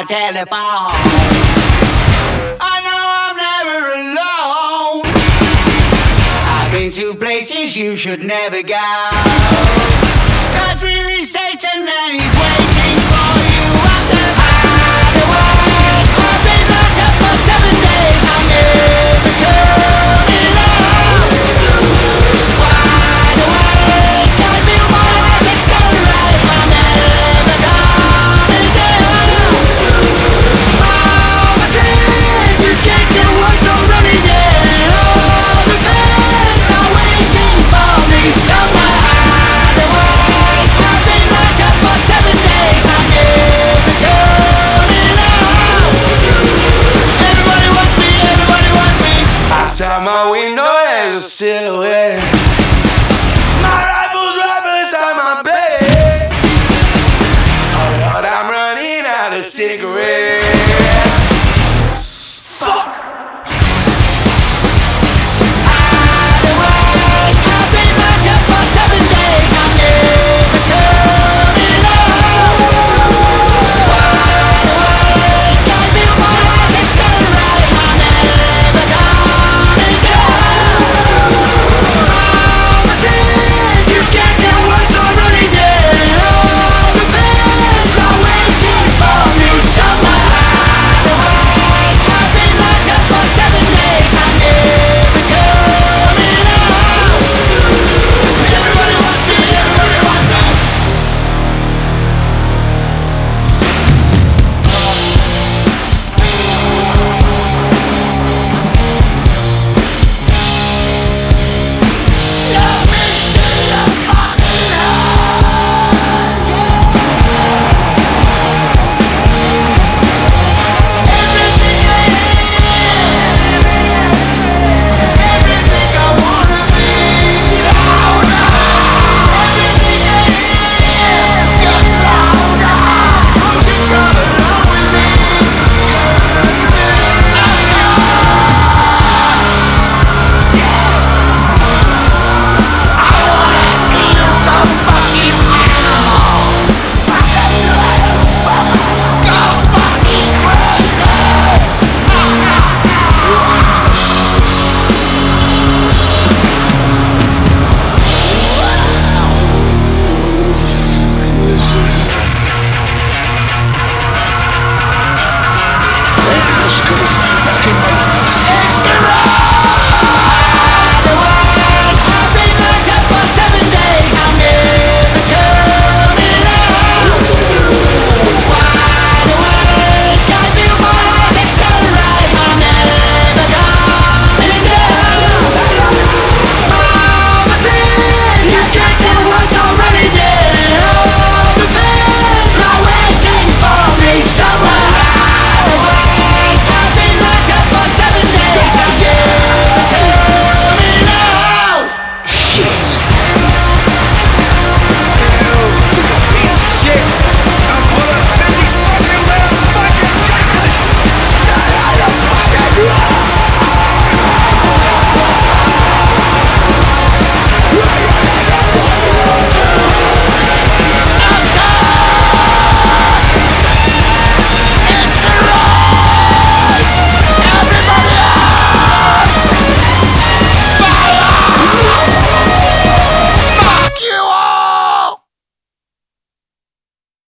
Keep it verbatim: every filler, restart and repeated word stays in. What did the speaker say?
telephone. I know I'm never alone. I've been to places you should never go. God's really Satan and he's waiting for you at the hideaway. I've been locked up for seven days. I'm never coming out. Wide awake, I feel my heart accelerate. I'm never coming down. I'm asleep, you can't get what's already there. All the fans are waiting for me somewhere. Outside my window there's a silhouette.